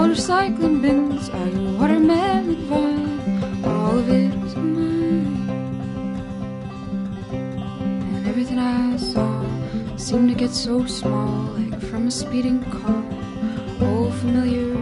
recycling bins, are the watermelon vine. All of it is mine. And everything I saw seemed to get so small, like from a speeding car. Old familiar